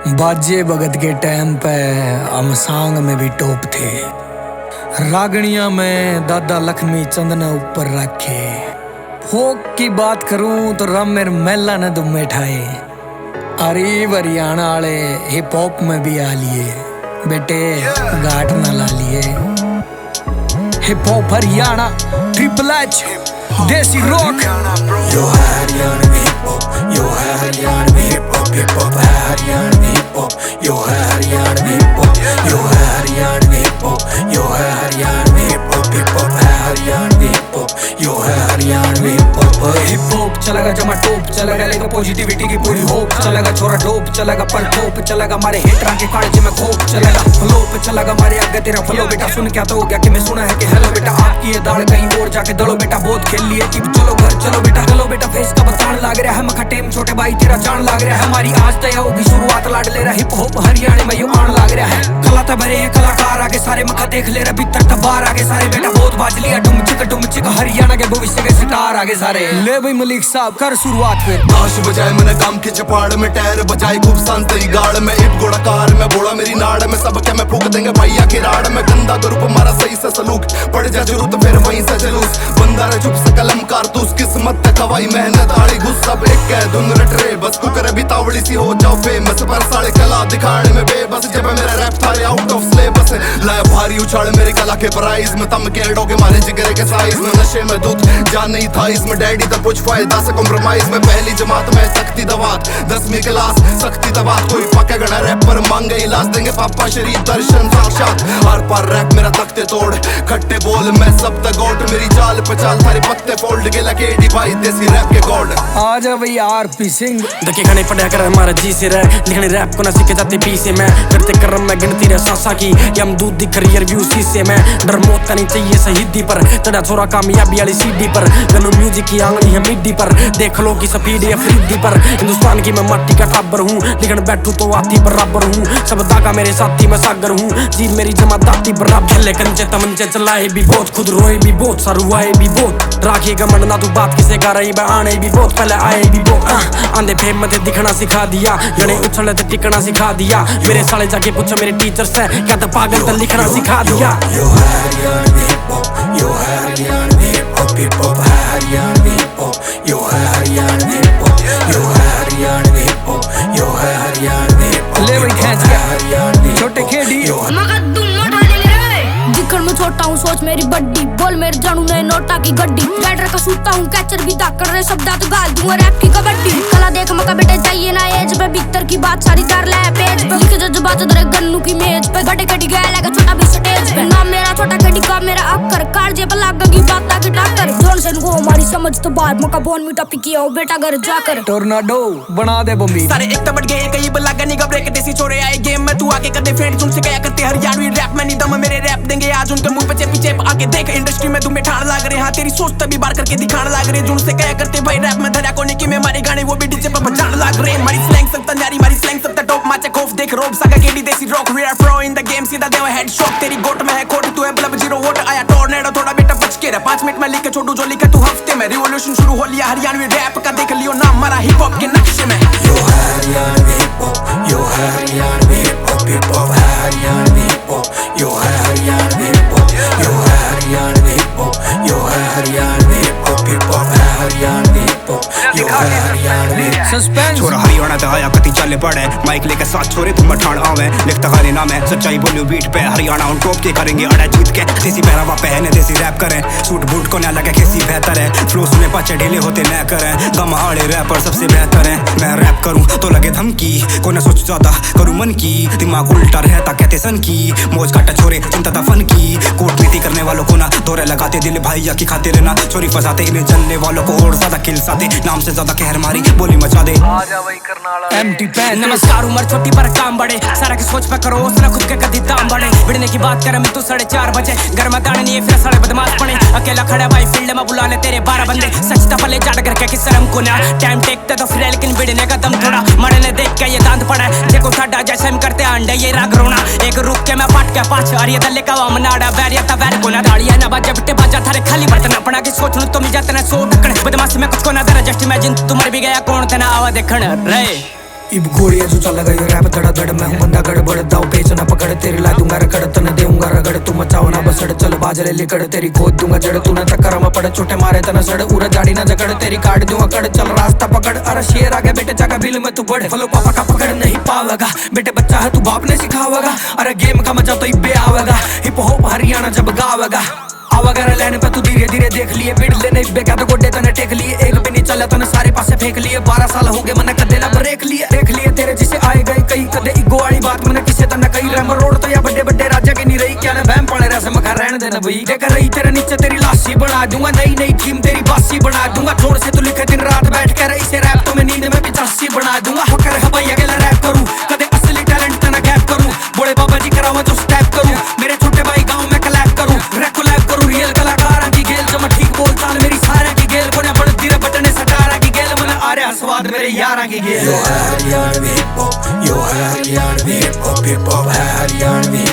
बाजे भगत के टाइम पे हम सांग में भी टॉप थे। रागणिया में दादा लक्ष्मी चंद ने ऊपर रखे। फोक की बात करूं तो रमेर मेला ने दुम बैठाए। अरे हरियाणा वाले हिप हॉप में भी आ लिए बेटे, गाट न ला लिए। Hip hop Haryana, triple H, desi rock. यो है हरियाणवी हिप हॉप, यो है Haryanvi hip hop, hip hop है हरियाणवी हिप हॉप, यो है हरियाणवी हिप हॉप, यो है हरियाणवी हिप हॉप, यो है Haryanvi hip hop, hip hop है हरियाणवी हिप हॉप, यो है Haryanvi hip hop. Hip hop चलेगा जमा टॉप चलेगा, लेगा पॉजिटिविटी की पूरी होप चलेगा। छोरा डोप चलेगा पर टॉप चलेगा, मारे हिटरा के कालजे में खोप चलेगा। फ्लो पे चलेगा मारे आगे तेरा फ्लो। बेटा सुन क्या तो हो गया कि मैं सुना है कि हेलो बेटा आपकी ये दाल कहीं और जाके दड़ो। बेटा बहुत खेल लिए कि चलो घर चलो बेटा, चलो बेटा फेस का बतान लाग रहा है। मखा टेम छोटे भाई तेरा जान लाग रहा है। हमारी आज तय होगी शुरुआत, लाड ले रहा हिप हॉप हरियाणा में यो आन लाग रहा है। कला तो भरे कलाकार आगे सारे, मखा देख ले रहा भीतर तक बाहर आगे सारे। बेटा बहुत बाज लिया डुम चिक हरियाणा के भविष्य के स्टार आगे सारे। ले भाई मलिक साहब कर शुरुआत फिर। ताश बजाए मैंने काम के चपाड़ में, टायर बजाए खूब सांसई गाड़ में। इट घोड़ा कार में बोड़ा मेरी नाड़ में, सब क्या मैं फूक देंगे भैया की राड़ में। गंदा ग्रुप हमारा सही से सलूक, पड़ जा जरूरत फिर वहीं से जलूस। बंदा रे चुप से कलम कारतूस, किस्मत तक हवाई मेहनत आड़ी घुस। सब एक कह धुन रटरे बस कुकर अभी तावड़ी सी हो जाओ फेमस। पर साढ़े कला दिखाने में बेबस, जब मेरा रैप थारे आउट ऑफ सिलेबस। लाया भारी उछाल मेरी कला के प्राइज में, तम के डोगे मारे जिगरे के साइज में। नशे में दूध जान नहीं था इसमें, डैडी तक कुछ फायदा से कॉम्प्रोमाइज में। पहली जमात में सख्ती दवात, 10वीं क्लास सख्ती दवात। कोई पक्का गड़ा रैप पर मांगे इलाज, देंगे पापा शरीफ दर्शन साक्षात। हर पार रैप मेरा तख्ते तोड़, खट्टे बोल मैं सब तक गोट। मेरी चाल पचाल थारे पत्ते फोल्ड के लगे डी भाई देसी रैप के गॉड। आजा भाई आरपी सिंह धक्के खाने पड़ा कर हमारा जी से रह, लिखने रैप को ना सीखे जाते पी से। मैं करते करम में गिनती रह सांसा की, यम दूध दिख रही रिव्यू सी से। मैं डर मौत का नहीं चाहिए शहीदी पर, चढ़ा छोरा कामयाबी वाली सीढ़ी पर। गनु म्यूजिक की आंगली है मिड्डी पर, देख लो की स्पीड है फ्रीडी पर। हिंदुस्तान की मैं मट्टी का टाबर हूँ, लिखने बैठू तो आती बराबर हूँ। सब दागा मेरे साथी मैं सागर हूँ, जीत मेरी जमा दाती बराबर। खेले कंचे तमंचे चलाए भी बहुत, खुद रोए भी बहुत, सरुआए भी बहुत। राखिएगा मन ना तू बात किसे कर रही, मैं आने भी बहुत पहले आए भी बहुत। आंधे फेम में दिखना सिखा दिया, जने उछले तो टिकना सिखा दिया। मेरे साले जाके पूछो मेरे टीचर से, क्या तो पागल तो लिखना सिखा दिया। यो है हरियाणवी हिप हॉप, यो है Haryanvi hip hop, hip hop है हरियाणवी हिप हॉप, यो है हरियाणवी हिप हॉप, यो है हरियाणवी हिप हॉप, यो है हरियाणवी हिप हॉप। ले भाई खींच के छोटे खेड़ी। दिखण में छोटा हूँ सोच मेरी बड्डी, बोल मेरे जानू ने नोटा की गड्डी। राइडर का सूता हूँ कैचर भी दाग कर रहे शब्दा तो गाल दूंगा रैप की कबड्डी। कला देख मका बेटे जाइए ना एज पे, भीतर की बात सारी कर ले पेज पे। लिखे जज्बात तेरे गन्नू की मेज पे, गड्ढे कटी गया लगा छोटा भी स्टेज पे। नाम मेरा छोटा कटी का मेरा अक्कर, कारजे पर लाग की बात की टाकर। जोन से को हमारी समझ तो बाहर, मका बोन मीठा पिकी हो बेटा घर जाकर। टोर्नाडो बना दे बम्बी सारे एक तो बढ़ गए कई बलागा नहीं घबरे के देसी छोरे आए गेम में। तू आके कदे फ्रेंड तुमसे क्या करते हरियाणवी रैप में नहीं दम, मेरे रैप देंगे आज उनके मुंह पे पीछे आके देख। इंडस्ट्री में तुम्हें ठाण लाग रहे, हाँ तेरी सोच तभी बार करके दिखाने लाग रहे। जुन से क्या करते भाई रैप में धरा कोने की में मारे गाने वो भी डीजे पर बजाने लाग रहे। मारी स्लैंग सकता न्यारी, मारी स्लैंग सकता टॉप माचे खौफ देख रोब सागा KD desi rock. We are pro in the game, सीधा देवा हेड शॉट। तेरी गोट में है कोट, तू है ब्लब जीरो वोट। आया टोर्नेडो थोड़ा बेटा बच के रह, 5 मिनट में लिख के छोड़ू जो लिखा तू हफ्ते में। रिवॉल्यूशन शुरू हो लिया हरियाणवी रैप का, देख लियो नाम हमारा हिप हॉप के नक्शे में। यो है हरियाणवी हिप हॉप, यो है Haryanvi hip hop, hip hop है हरियाणवी हिप हॉप, यो है हरियाणवी हिप हॉप, यो है हरियाणवी हिप हॉप, यो है Haryanvi hip hop, hip hop है हरियाणवी हिप हॉप, यो है हरियाणवी। सस्पेंस छोरा हरियाणा ते आया कति चले पड़े, माइक लेके साथ छोरे तुम ठाण आवे। लिखता गाने नाम है सच्चाई बोलियो बीट पे, हरियाणा उन टॉप के करेंगे अड़ा जीत के। देसी पहरावा पहने देसी रैप करें, सूट बूट को ना लगे कैसी बेहतर है। फ्लो सुने पाचे ढीले होते न करें, गम आड़े रैपर सबसे बेहतर है। मैं रैप करूं तो लगे धमकी, को ना सोच ज्यादा करूं मन की। दिमाग उल्टा रहता कहते सन की, मौज काटा छोरे चिंता था फन की। कूटनीति करने वालों को ना दौरे लगाते, दिल भाइया की खाते रहना। चोरी फंसाते इन्हें जलने वालों को और ज्यादा खिलसाते, नाम से ज्यादा कहर मारी बोली मचा दे। Empty pan. नमस्कार उम्र छोटी पर काम बड़े, सारा की सोच पे करो उसने खुद के कदी दाम बड़े। बिड़ने की बात करें मैं तो 4:30 बजे, घर में दाने नहीं फिर साढ़े बदमाश पड़े। अकेला खड़ा भाई फील्ड में बुला ले तेरे 12 बंदे, सच तफले जाट करके किस शर्म को ना। टाइम टेकते तो फिर लेकिन बिड़ने का दम थोड़ा, मरे ने देख के ये दांत पड़ा है। देखो ठड्डा जैसे हम करते अंडे ये राग रोना, एक रुक के मैं पट के पाछ अरिया दल्ले का मनाड़ा बैरिया ता बैर को ना। दाड़िया ना बाजा बिट्टे बाजा थारे खाली बर्तन अपना की सोच लूं तो मैं जाते ना सो ढकण। बदमाशी में कुछ को ना जरा जस्ट इमेजिन, तुम मर भी गया कौन तना आवा देखण रे। इब गोलियां जो चलेगा ये रैप धड़ा धड़ मैं हूँ बंदा गड़बड़ दाव पेच ना पकड़ तेरे ला दूंगा रगड़ तने देऊंगा रगड़ तू मचाओ ना बसड़ चल बाजरे लिकड़ तेरी खोद दूंगा जड़ तू ना चक्कर में पड़ छोटे मारे तना सड़ उरा जाड़ी ना जकड़ तेरी काट दूंगा कड़ चल रास्ता पकड़ अरे शेर आगे बेटे जागा बिल में तू बड़ फलो पापा का पकड़ नहीं पावेगा बेटे बच्चा है तू बाप ने सिखावेगा अरे गेम का मजा तो इब्बे आवेगा हिप हॉप हरियाणा जब गावेगा आवागर लाइन पे तू धीरे धीरे देख लिए बिड़ लेने इब्बे क्या तो गोडे तने टेक लिए एक भी नहीं चला तने सारे पासे फेंक लिए 12 साल हो गए मैंने कदे ना ब्रेक लिए देख लिए तेरे जिसे आए गए कई कदे इगो वाली बात मैंने किसे तने कई रैम रोड तो या बड़े बड़े राजा की नहीं रही क्या ने वहम पड़े रहे मखा रहने देना भाई देख रही तेरे नीचे तेरी लाशी बना दूंगा नई नई थीम तेरी बासी बना दूंगा जोर से तू लिखे दिन रात बैठ कर इसे रैप तो मैं नींद में 85 बना दूंगा होकर हवाई अकेला रैप करूं कदे असली टैलेंट तना गैप करूं बड़े बाबा जी करावा जो स्टेप करूं मेरे छोटे भाई गांव में कलैप करूं रैप करूं रियल कलाकार की गेल जब ठीक बोल चाल मेरी सारे की गेल कोने बड़ दिरे बटने सटारा की गेल मन आ रहा स्वाद मेरे यारा की गेल Yo Hariyanvi hip hop, yo Hariyanvi hip hop, Hariyanvi